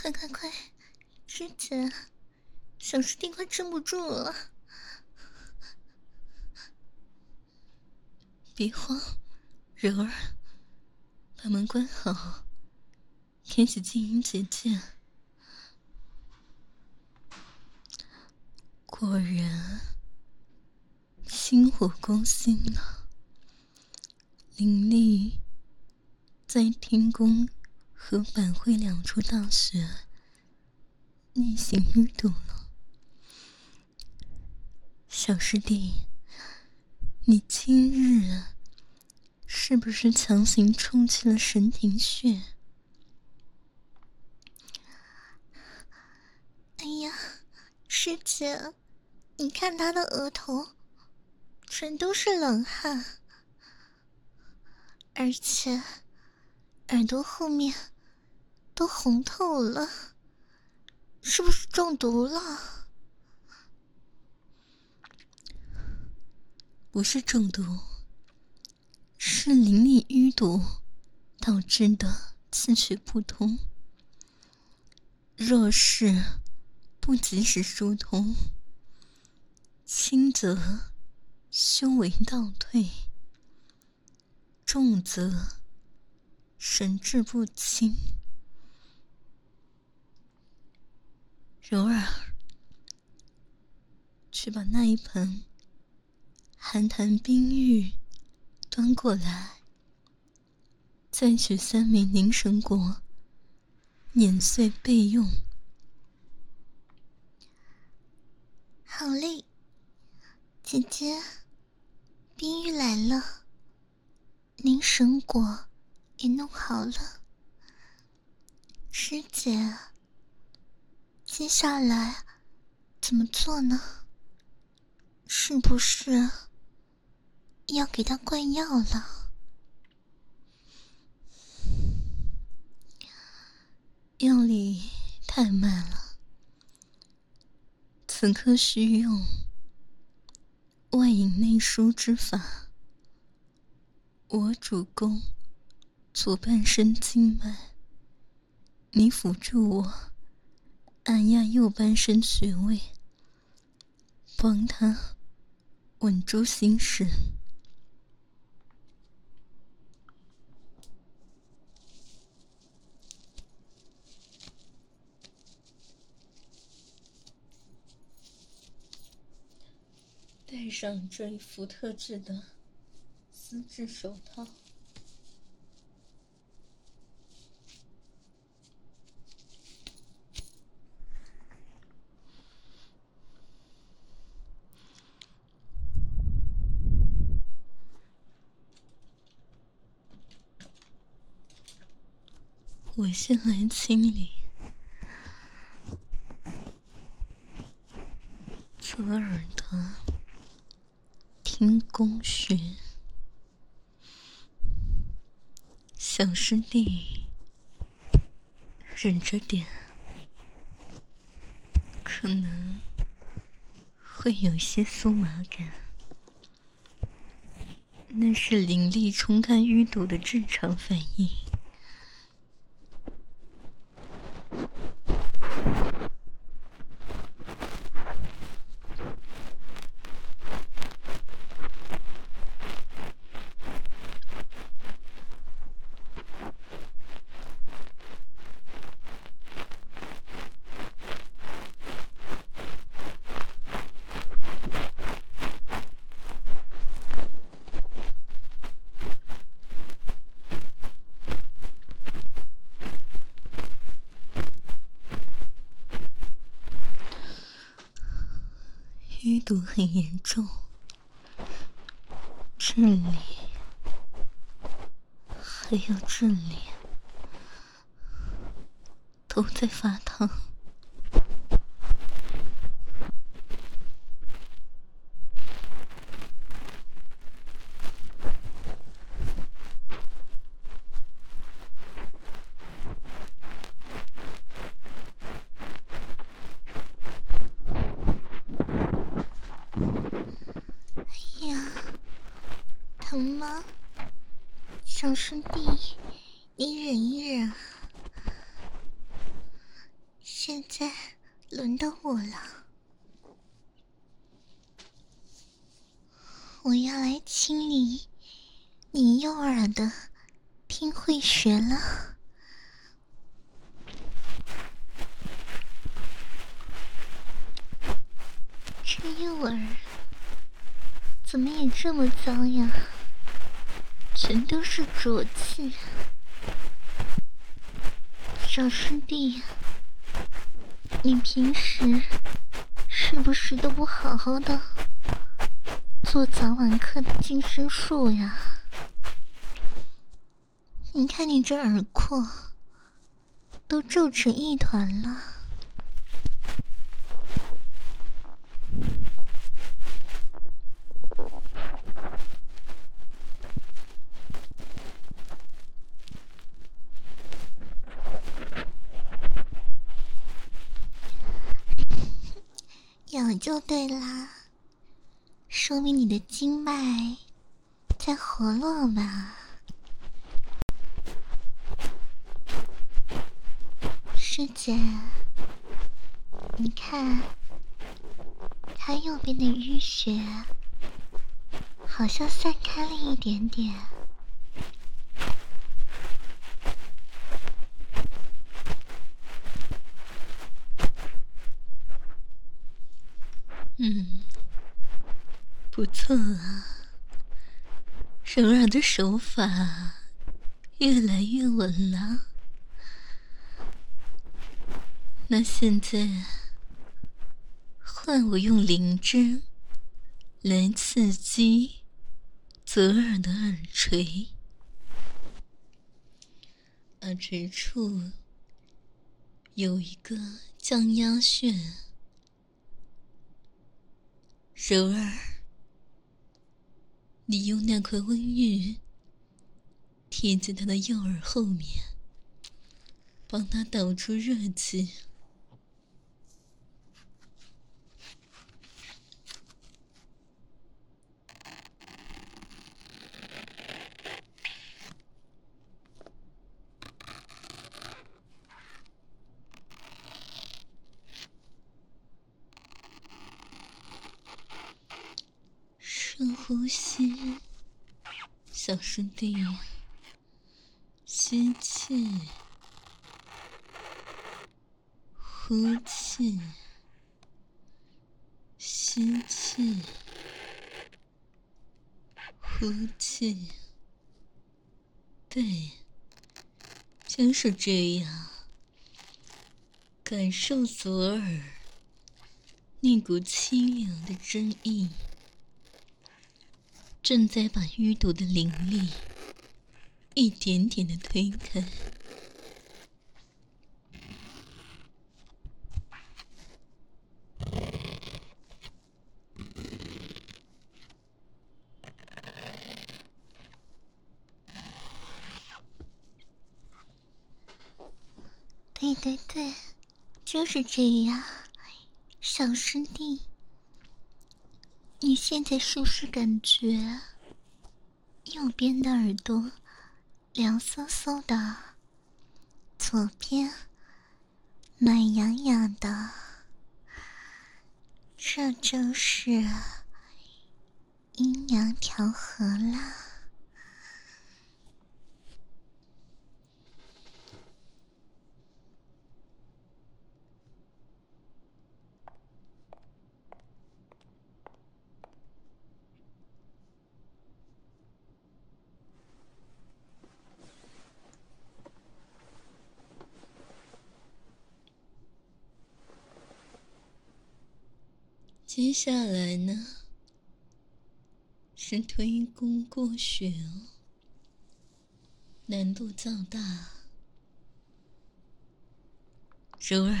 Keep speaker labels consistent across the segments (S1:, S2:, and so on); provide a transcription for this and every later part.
S1: 快，师姐，小师弟快撑不住了。别慌，柔儿，把门关好，天喜静音姐姐。果然星火攻心了，灵力在天宫和百会两处大穴逆行淤堵了。小师弟，你今日是不是强行充气了神庭穴？哎呀，师姐，你看他的额头全都是冷汗，而且耳朵后面都红透了，是不是中毒了？不是中毒，是灵力淤堵导致的气血不通。若是不及时疏通，轻则修为倒退，重则神志不清。柔儿，去把那一盆寒潭冰玉端过来，再取3枚凝神果碾碎备用。好嘞，姐姐，冰玉来了，凝神果也弄好了。师姐，接下来怎么做呢？是不是要给他灌药了？药力太慢了，此刻需用外引内输之法。我主攻左半身经脉，你辅助我按压右半身穴位，帮他稳住心神。戴上这一副特制的丝质手套，我先来清理侧耳的天宫穴。小师弟，忍着点，可能会有一些酥麻感，那是灵力冲干淤堵的正常反应。淤堵很严重，这里还有这里都在发烫。哎呀，疼吗？小师弟，你忍一忍。 现在轮到我了，我要来清理你右耳的听会穴了。这右耳怎么也这么脏呀？全都是浊气。小师弟，你平时是不是都不好好的做早晚课的净身术呀？你看你这耳廓都皱成一团了。有就对啦，说明你的经脉在活络吧。师姐，你看他右边的淤血好像散开了一点点。不错啊，柔儿的手法越来越稳了。那现在换我用灵针来刺激左耳的耳垂，耳垂处有一个降压穴，柔儿，你用那块温玉贴在他的右耳后面，帮他导出热气。深呼吸，小师弟，吸气，呼气，吸气，呼气。对，就是这样。感受左耳那股清凉的真意，正在把淤堵的灵力一点点的推开。对对对，就是这样。小师弟，你现在是不是感觉右边的耳朵凉飕飕的，左边暖洋洋的？这就是阴阳调和啦。接下来呢，是推功过穴哦，难度较大。柔儿，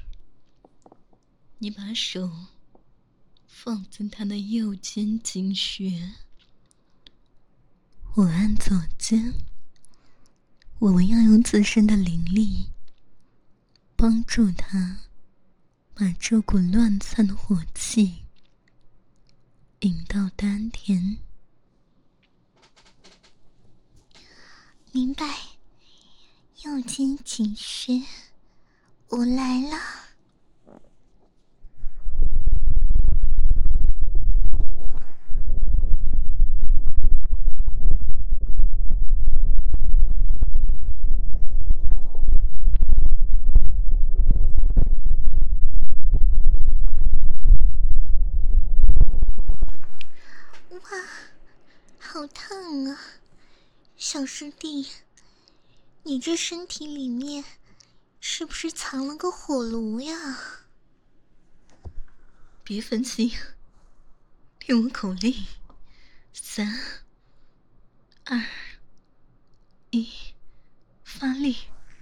S1: 你把手放在他的右肩颈穴，我按左肩。我们要用自身的灵力帮助他把这股乱窜的火气引到丹田。明白，右肩颈穴我来了。哇，好烫啊！小师弟，你这身体里面是不是藏了个火炉呀？别分心，听我口令：3、2、1，发力！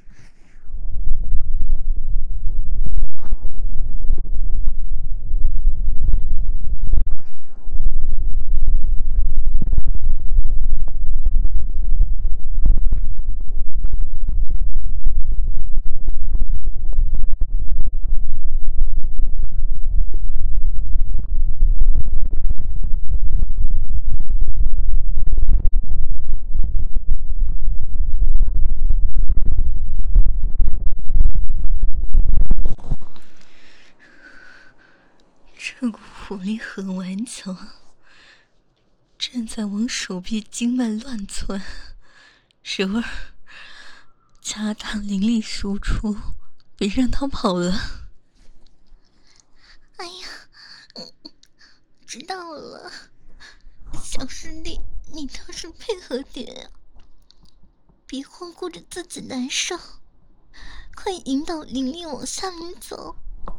S1: 这股火力很顽强，正在往手臂经脉乱窜。柔儿，加大灵力输出，别让他跑了。哎呀，知道了，小师弟，你倒是配合点呀，别光顾着自己难受，快引导灵力往下面走。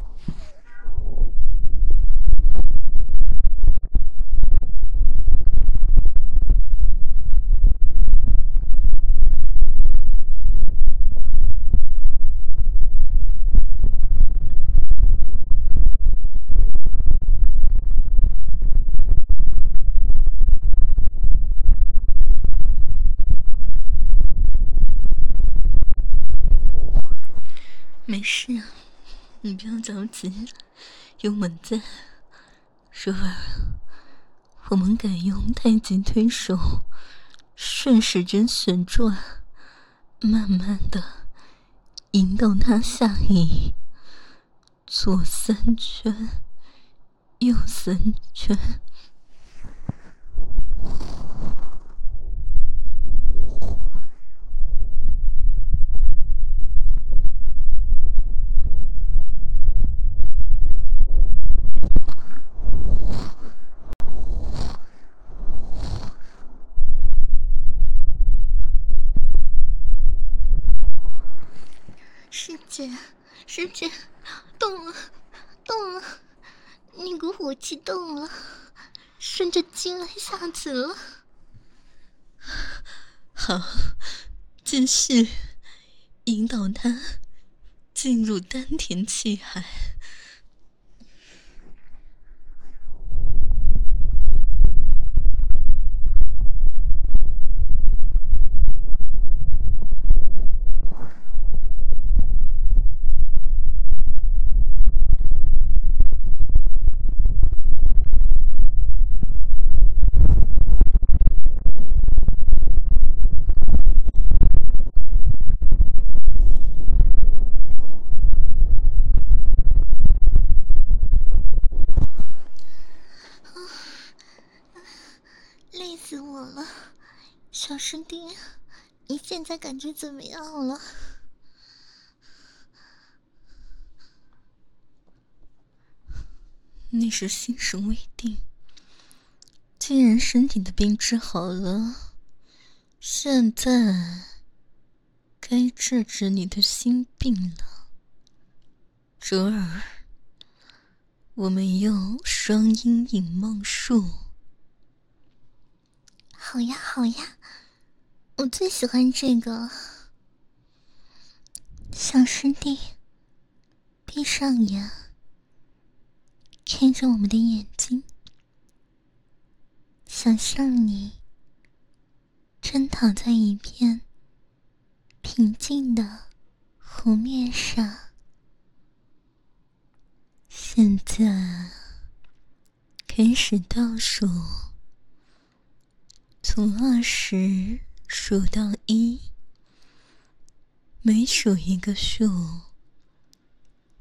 S1: 没事啊，你不要着急，有猛在。柔儿，我们改用太极推手，顺时针旋转，慢慢的引导他下移，左3圈，右3圈。师姐，动了，动了，那股火气动了，顺着经来下去了。好，继续引导他进入丹田气海。累死我了，小师弟，你现在感觉怎么样了？那时心神未定，既然身体的病治好了，现在该治治你的心病了。哲儿，我们用双阴引梦术。好呀好呀，我最喜欢这个。小师弟，闭上眼，看着我们的眼睛，想象你正躺在一片平静的湖面上。现在开始倒数，从20数到1，每数一个数，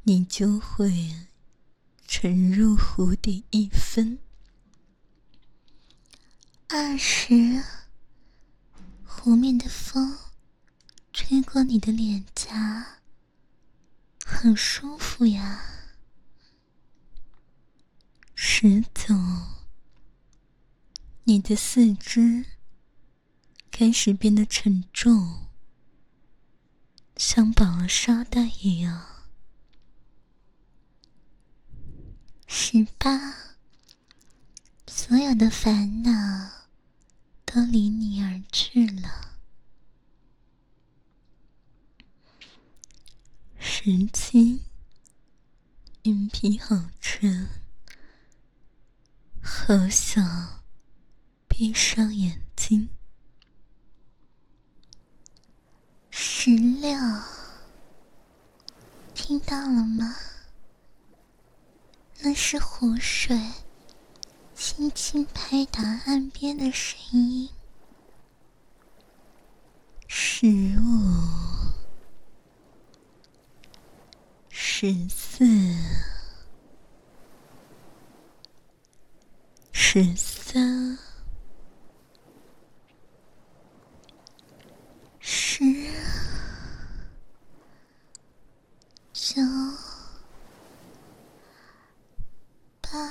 S1: 你就会沉入湖底1分。20，湖面的风吹过你的脸颊，很舒服呀。19，你的四肢开始变得沉重，像绑了沙袋一样。18，所有的烦恼都离你而去了。17，眼皮好沉，好想闭上眼睛。16，听到了吗？那是湖水轻轻拍打岸边的声音。15，14，13，10，9，8，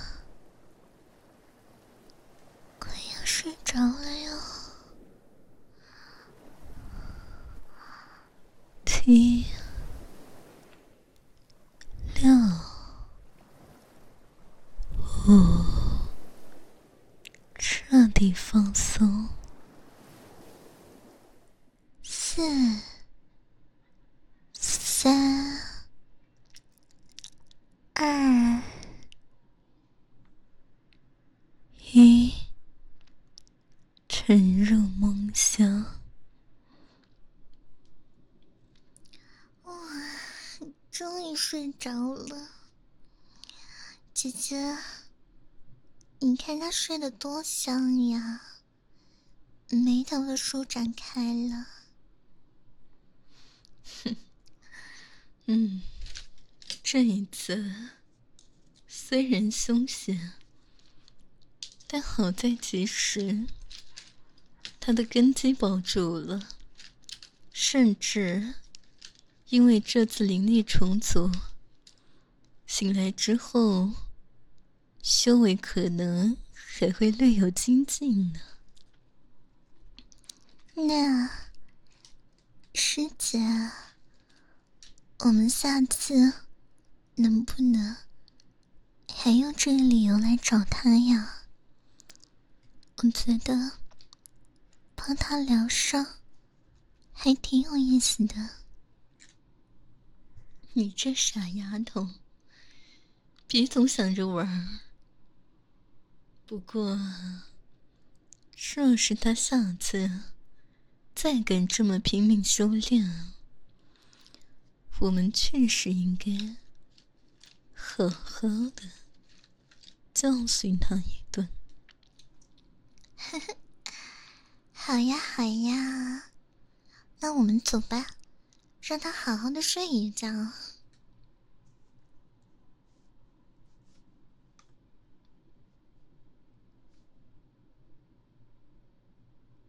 S1: 快要睡着了哟。7，6，5，彻底放松。4，3，2，1，沉入梦乡。哇，终于睡着了。姐姐，你看他睡得多香呀，眉头都舒展开了。这一次虽然凶险，但好在及时，他的根基保住了，甚至因为这次灵力重组，醒来之后修为可能还会略有精进呢。那师姐，我们下次能不能还用这个理由来找他呀？我觉得帮他疗伤还挺有意思的。你这傻丫头，别总想着玩儿。不过若是他下次再敢这么拼命修炼，我们确实应该好好的教训他一顿。好呀好呀，那我们走吧，让他好好的睡一觉。